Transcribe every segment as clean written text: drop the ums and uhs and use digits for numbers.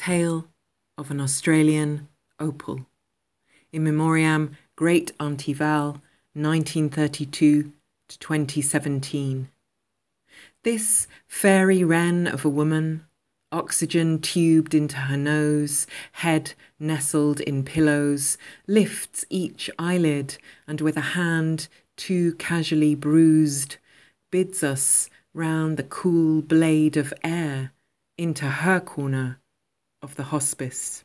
Tale of an Australian Opal. In Memoriam, Great Auntie Val, 1932 to 2017. This fairy wren of a woman, oxygen tubed into her nose, head nestled in pillows, lifts each eyelid and with a hand too casually bruised, bids us round the cool blade of air into her corner of the hospice.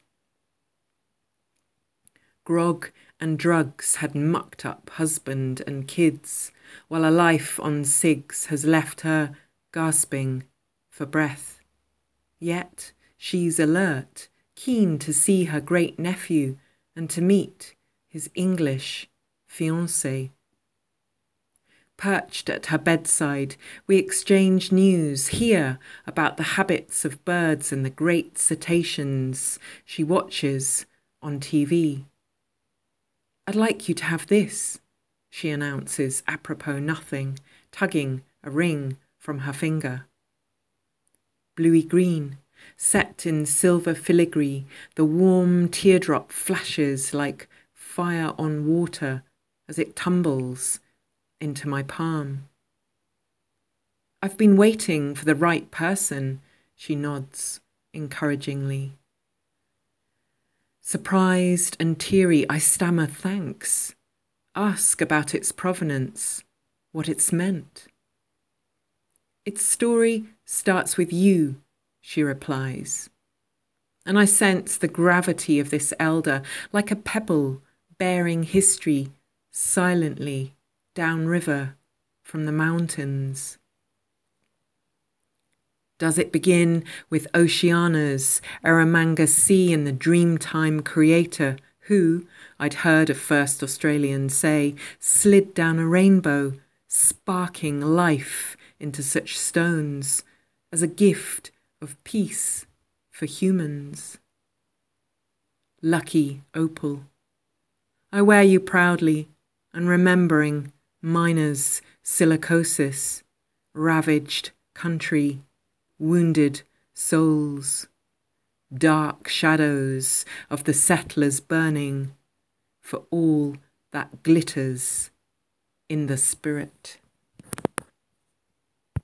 Grog and drugs had mucked up husband and kids, while a life on cigs has left her gasping for breath. Yet she's alert, keen to see her great-nephew and to meet his English fiancé. Perched at her bedside, we exchange news, hear about the habits of birds and the great cetaceans she watches on TV. "I'd like you to have this," she announces apropos nothing, tugging a ring from her finger. Bluey green, set in silver filigree, the warm teardrop flashes like fire on water as it tumbles into my palm. "I've been waiting for the right person," she nods encouragingly. Surprised and teary, I stammer thanks, ask about its provenance, what it's meant. "Its story starts with you," she replies, and I sense the gravity of this elder like a pebble bearing history silently downriver from the mountains. Does it begin with Oceana's Eromanga Sea and the Dreamtime creator who, I'd heard a first Australian say, slid down a rainbow, sparking life into such stones as a gift of peace for humans? Lucky opal, I wear you proudly and remembering miners' silicosis, ravaged country, wounded souls, dark shadows of the settlers burning for all that glitters in the spirit.